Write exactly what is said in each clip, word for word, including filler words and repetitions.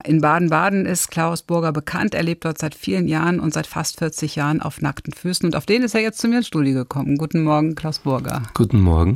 In Baden-Baden ist Klaus Burger bekannt. Er lebt dort seit vielen Jahren und seit fast vierzig Jahren auf nackten Füßen. Und auf den ist er jetzt zu mir ins Studio gekommen. Guten Morgen, Klaus Burger. Guten Morgen.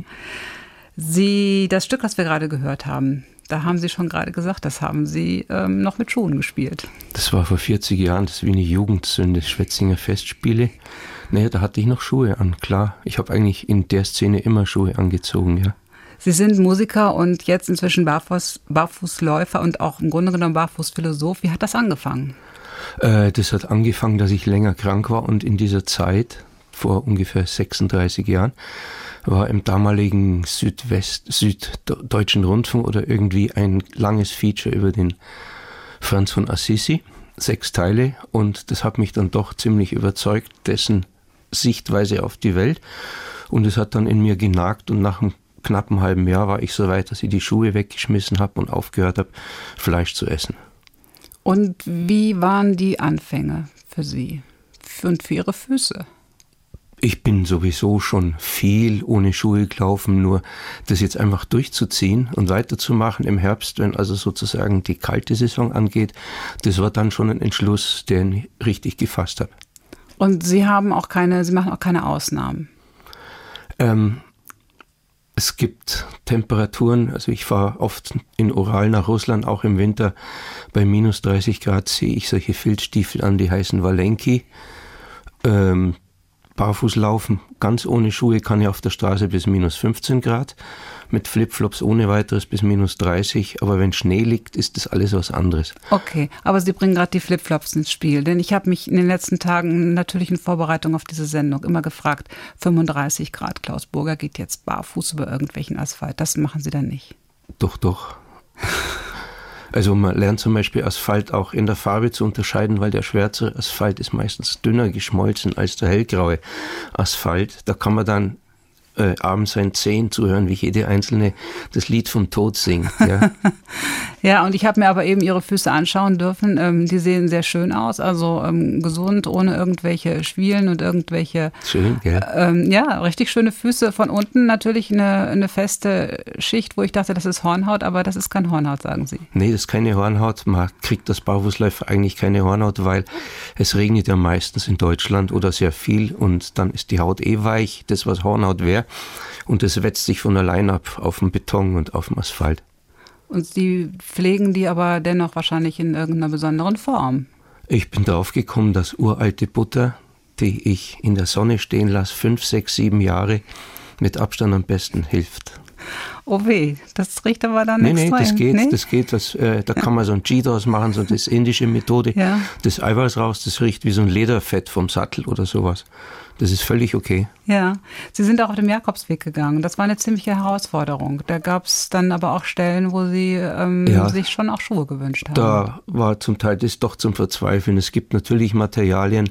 Sie, das Stück, das wir gerade gehört haben, da haben Sie schon gerade gesagt, das haben Sie ähm, noch mit Schuhen gespielt. Das war vor vierzig Jahren, das ist wie eine Jugendsünde, Schwetzinger Festspiele. Naja, da hatte ich noch Schuhe an, klar. Ich habe eigentlich in der Szene immer Schuhe angezogen, ja. Sie sind Musiker und jetzt inzwischen Barfuß, Barfußläufer und auch im Grunde genommen Barfußphilosoph. Wie hat das angefangen? Äh, das hat angefangen, dass ich länger krank war und in dieser Zeit, vor ungefähr sechsunddreißig Jahren, war im damaligen Südwest, Süddeutschen Rundfunk oder irgendwie ein langes Feature über den Franz von Assisi, sechs Teile, und das hat mich dann doch ziemlich überzeugt, dessen Sichtweise auf die Welt, und es hat dann in mir genagt, und nach einem knappen halben Jahr war ich so weit, dass ich die Schuhe weggeschmissen habe und aufgehört habe, Fleisch zu essen. Und wie waren die Anfänge für Sie und für Ihre Füße? Ich bin sowieso schon viel ohne Schuhe gelaufen, nur das jetzt einfach durchzuziehen und weiterzumachen im Herbst, wenn also sozusagen die kalte Saison angeht, das war dann schon ein Entschluss, den ich richtig gefasst habe. Und Sie haben auch keine, Sie machen auch keine Ausnahmen? Ähm, Es gibt Temperaturen, also ich fahre oft in Ural nach Russland, auch im Winter bei minus dreißig Grad sehe ich solche Filzstiefel an, die heißen Valenki. Ähm, barfuß laufen, ganz ohne Schuhe kann ich auf der Straße bis minus fünfzehn Grad, mit Flipflops ohne weiteres bis minus dreißig, aber wenn Schnee liegt, ist das alles was anderes. Okay, aber Sie bringen gerade die Flipflops ins Spiel, denn ich habe mich in den letzten Tagen natürlich in Vorbereitung auf diese Sendung immer gefragt, fünfunddreißig Grad, Klaus Burger geht jetzt barfuß über irgendwelchen Asphalt, das machen Sie dann nicht? Doch, doch. Also man lernt zum Beispiel Asphalt auch in der Farbe zu unterscheiden, weil der schwärzere Asphalt ist meistens dünner geschmolzen als der hellgraue Asphalt. Da kann man dann Äh, abends seinen Zehen zuhören, wie jede einzelne das Lied vom Tod singt. Ja, ja, und ich habe mir aber eben Ihre Füße anschauen dürfen. Ähm, die sehen sehr schön aus, also ähm, gesund, ohne irgendwelche Schwielen und irgendwelche... Schön, gell? Ähm, ja, richtig schöne Füße. Von unten natürlich eine, eine feste Schicht, wo ich dachte, das ist Hornhaut, aber das ist kein Hornhaut, sagen Sie. Nee, das ist keine Hornhaut. Man kriegt als Barfußläufer eigentlich keine Hornhaut, weil es regnet ja meistens in Deutschland oder sehr viel und dann ist die Haut eh weich, das was Hornhaut wäre. Und das wetzt sich von allein ab auf dem Beton und auf dem Asphalt. Und Sie pflegen die aber dennoch wahrscheinlich in irgendeiner besonderen Form? Ich bin drauf gekommen, dass uralte Butter, die ich in der Sonne stehen lasse, fünf, sechs, sieben Jahre, mit Abstand am besten hilft. Oh weh, das riecht aber dann nee, extrem. Nee, das geht, nee? das geht. Das, äh, da kann man so ein Ghee draus machen, so das indische Methode. Ja. Das Eiweiß raus, das riecht wie so ein Lederfett vom Sattel oder sowas. Das ist völlig okay. Ja, Sie sind auch auf dem Jakobsweg gegangen. Das war eine ziemliche Herausforderung. Da gab es dann aber auch Stellen, wo Sie ähm, ja, sich schon auch Schuhe gewünscht haben. Da war zum Teil das doch zum Verzweifeln. Es gibt natürlich Materialien,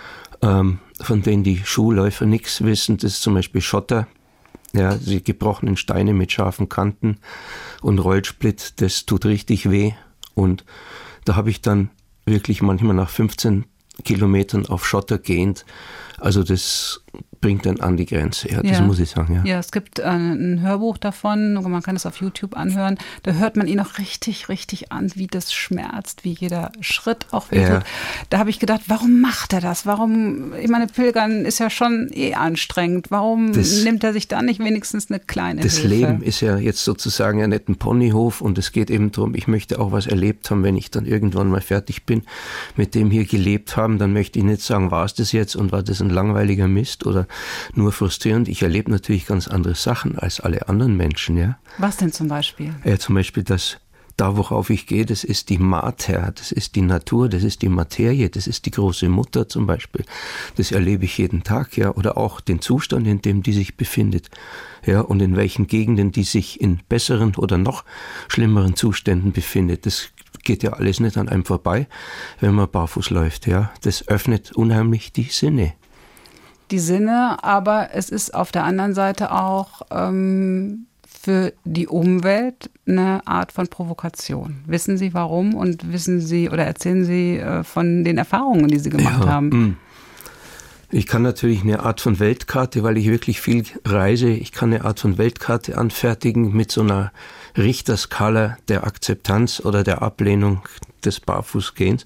ähm, von denen die Schuhläufer nichts wissen. Das ist zum Beispiel Schotter. Ja, die gebrochenen Steine mit scharfen Kanten und Rollsplit, das tut richtig weh. Und da habe ich dann wirklich manchmal nach fünfzehn Kilometern auf Schotter gehend, also das bringt dann an die Grenze, ja, das ja. muss ich sagen. Ja, ja es gibt ein, ein Hörbuch davon, man kann es auf YouTube anhören, da hört man ihn auch richtig, richtig an, wie das schmerzt, wie jeder Schritt auch wehtut. Ja. Da habe ich gedacht, warum macht er das? Warum, ich meine, Pilgern ist ja schon eh anstrengend, warum das, nimmt er sich da nicht wenigstens eine kleine das Hilfe? Das Leben ist ja jetzt sozusagen ja nicht ein Ponyhof und es geht eben darum, ich möchte auch was erlebt haben, wenn ich dann irgendwann mal fertig bin, mit dem hier gelebt haben, dann möchte ich nicht sagen, war es das jetzt und war das ein langweiliger Mist oder nur frustrierend. Ich erlebe natürlich ganz andere Sachen als alle anderen Menschen, ja. Was denn zum Beispiel? Ja, zum Beispiel, dass da, worauf ich gehe, das ist die Mater, das ist die Natur, das ist die Materie, das ist die große Mutter zum Beispiel. Das erlebe ich jeden Tag, ja. Oder auch den Zustand, in dem die sich befindet, ja, und in welchen Gegenden die sich in besseren oder noch schlimmeren Zuständen befindet. Das geht ja alles nicht an einem vorbei, wenn man barfuß läuft, ja. Das öffnet unheimlich die Sinne. Die Sinne, aber es ist auf der anderen Seite auch ähm, für die Umwelt eine Art von Provokation. Wissen Sie warum und wissen Sie oder erzählen Sie äh, von den Erfahrungen, die Sie gemacht ja, haben? Mh. Ich kann natürlich eine Art von Weltkarte, weil ich wirklich viel reise, ich kann eine Art von Weltkarte anfertigen mit so einer Richterskala der Akzeptanz oder der Ablehnung des Barfußgehens.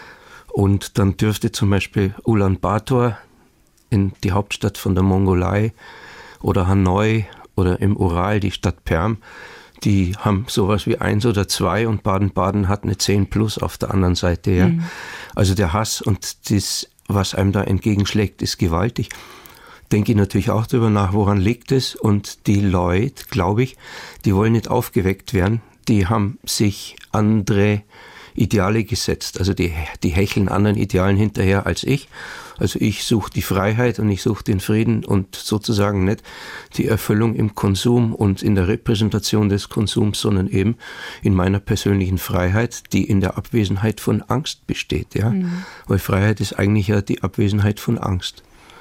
Und dann dürfte zum Beispiel Ulaanbaatar, in die Hauptstadt von der Mongolei, oder Hanoi oder im Ural, die Stadt Perm, die haben sowas wie eins oder zwei und Baden-Baden hat eine zehn plus auf der anderen Seite. Ja. Mhm. Also der Hass und das, was einem da entgegenschlägt, ist gewaltig. Denke ich natürlich auch darüber nach, woran liegt es. Und die Leute, glaube ich, die wollen nicht aufgeweckt werden. Die haben sich andere Ideale gesetzt. Also die, die hecheln anderen Idealen hinterher als ich. Also ich suche die Freiheit und ich suche den Frieden und sozusagen nicht die Erfüllung im Konsum und in der Repräsentation des Konsums, sondern eben in meiner persönlichen Freiheit, die in der Abwesenheit von Angst besteht. Ja? Mhm. Weil Freiheit ist eigentlich ja die Abwesenheit von Angst.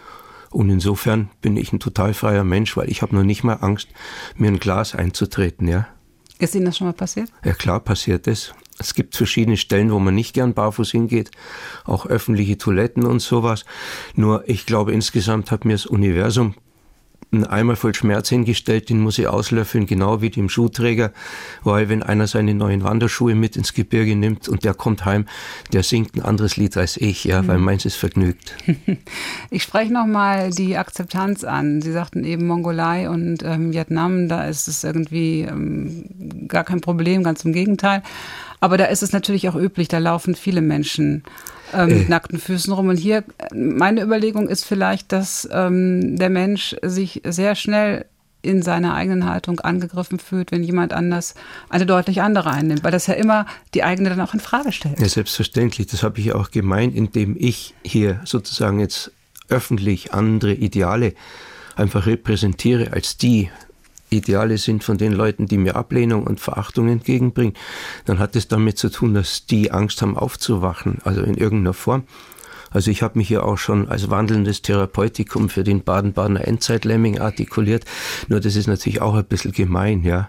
Und insofern bin ich ein total freier Mensch, weil ich habe noch nicht mal Angst, mir ein Glas einzutreten. Ja? Ist Ihnen das schon mal passiert? Ja klar, passiert es. Es gibt verschiedene Stellen, wo man nicht gern barfuß hingeht, auch öffentliche Toiletten und sowas. Nur ich glaube, insgesamt hat mir das Universum einen Eimer voll Schmerz hingestellt, den muss ich auslöffeln, genau wie dem Schuhträger, weil wenn einer seine neuen Wanderschuhe mit ins Gebirge nimmt und der kommt heim, der singt ein anderes Lied als ich, ja, mhm. weil meins ist vergnügt. Ich spreche nochmal die Akzeptanz an. Sie sagten eben Mongolei und ähm, Vietnam, da ist es irgendwie ähm, gar kein Problem, ganz im Gegenteil. Aber da ist es natürlich auch üblich, da laufen viele Menschen ähm, mit äh. nackten Füßen rum. Und hier, meine Überlegung ist vielleicht, dass ähm, der Mensch sich sehr schnell in seiner eigenen Haltung angegriffen fühlt, wenn jemand anders eine deutlich andere einnimmt, weil das ja immer die eigene dann auch in Frage stellt. Ja, selbstverständlich. Das habe ich ja auch gemeint, indem ich hier sozusagen jetzt öffentlich andere Ideale einfach repräsentiere als die Ideale sind von den Leuten, die mir Ablehnung und Verachtung entgegenbringen, dann hat es damit zu tun, dass die Angst haben aufzuwachen, also in irgendeiner Form. Also ich habe mich ja auch schon als wandelndes Therapeutikum für den Baden-Badener Endzeitlemming artikuliert, nur das ist natürlich auch ein bisschen gemein, ja.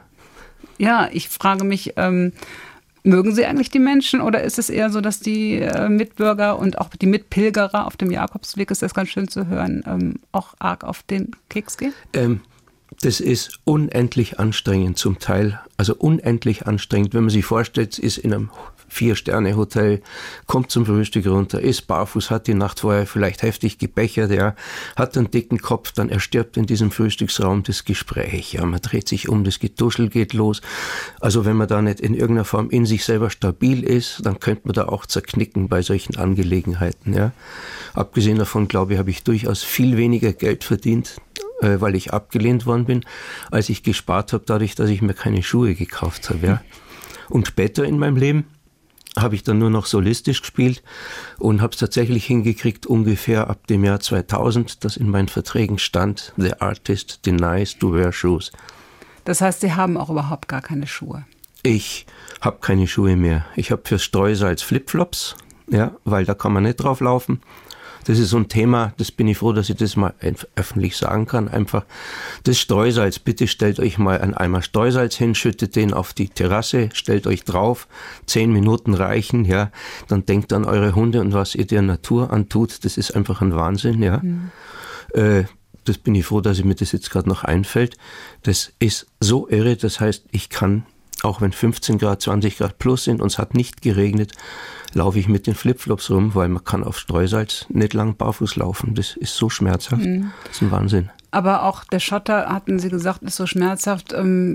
Ja, ich frage mich, ähm, mögen Sie eigentlich die Menschen oder ist es eher so, dass die äh, Mitbürger und auch die Mitpilgerer auf dem Jakobsweg, ist das ganz schön zu hören, ähm, auch arg auf den Keks gehen? Ähm, Das ist unendlich anstrengend zum Teil, also unendlich anstrengend, wenn man sich vorstellt, ist in einem Vier-Sterne-Hotel, kommt zum Frühstück runter, ist barfuß, hat die Nacht vorher vielleicht heftig gebechert, ja, hat einen dicken Kopf, dann erstirbt in diesem Frühstücksraum das Gespräch, ja, man dreht sich um, das Getuschel geht los. Also wenn man da nicht in irgendeiner Form in sich selber stabil ist, dann könnte man da auch zerknicken bei solchen Angelegenheiten, ja. Abgesehen davon, glaube ich, habe ich durchaus viel weniger Geld verdient, weil ich abgelehnt worden bin, als ich gespart habe, dadurch, dass ich mir keine Schuhe gekauft habe. Ja. Und später in meinem Leben habe ich dann nur noch solistisch gespielt und habe es tatsächlich hingekriegt, ungefähr ab dem Jahr zweitausend, dass in meinen Verträgen stand, the artist denies to wear shoes. Das heißt, Sie haben auch überhaupt gar keine Schuhe? Ich habe keine Schuhe mehr. Ich habe fürs Streusalz Flipflops, ja, weil da kann man nicht drauf laufen. Das ist so ein Thema, das bin ich froh, dass ich das mal öffentlich sagen kann. Einfach das Streusalz, bitte stellt euch mal einen Eimer Streusalz hin, schüttet den auf die Terrasse, stellt euch drauf, zehn Minuten reichen, ja. Dann denkt an eure Hunde und was ihr der Natur antut, das ist einfach ein Wahnsinn, ja. Mhm. Äh, das bin ich froh, dass mir das jetzt gerade noch einfällt. Das ist so irre, das heißt, ich kann, auch wenn fünfzehn Grad, zwanzig Grad plus sind und es hat nicht geregnet, laufe ich mit den Flipflops rum, weil man kann auf Streusalz nicht lang barfuß laufen. Das ist so schmerzhaft. Mhm. Das ist ein Wahnsinn. Aber auch der Schotter, hatten Sie gesagt, ist so schmerzhaft.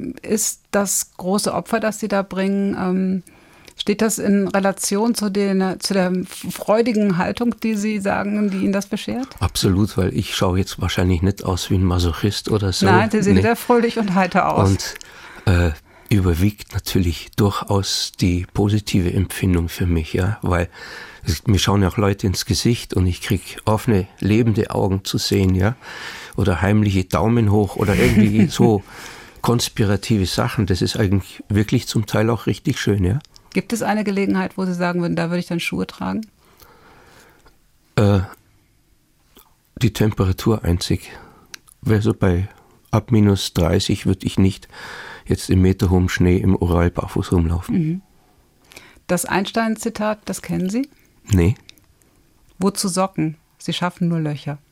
Ist das große Opfer, das Sie da bringen, steht das in Relation zu, den, zu der freudigen Haltung, die Sie sagen, die Ihnen das beschert? Absolut, weil ich schaue jetzt wahrscheinlich nicht aus wie ein Masochist oder so. Nein, Sie sehen nee. sehr fröhlich und heiter aus. Und äh, überwiegt natürlich durchaus die positive Empfindung für mich, ja, weil es, mir schauen ja auch Leute ins Gesicht und ich kriege offene, lebende Augen zu sehen, ja, oder heimliche Daumen hoch oder irgendwie so konspirative Sachen. Das ist eigentlich wirklich zum Teil auch richtig schön, ja. Gibt es eine Gelegenheit, wo Sie sagen würden, da würde ich dann Schuhe tragen? Äh, die Temperatur einzig. Also bei ab minus dreißig würde ich nicht jetzt im meterhohen Schnee im Ural barfuß rumlaufen. Mhm. Das Einstein-Zitat, das kennen Sie? Nee. Wozu Socken? Sie schaffen nur Löcher.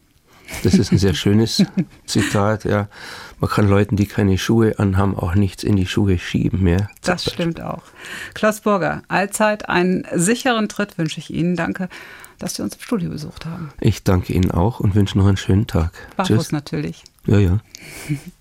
Das ist ein sehr schönes Zitat, ja. Man kann Leuten, die keine Schuhe anhaben, auch nichts in die Schuhe schieben mehr. Das stimmt auch. Klaus Burger, allzeit einen sicheren Tritt wünsche ich Ihnen. Danke, dass Sie uns im Studio besucht haben. Ich danke Ihnen auch und wünsche noch einen schönen Tag. Barfuß natürlich. Ja, ja.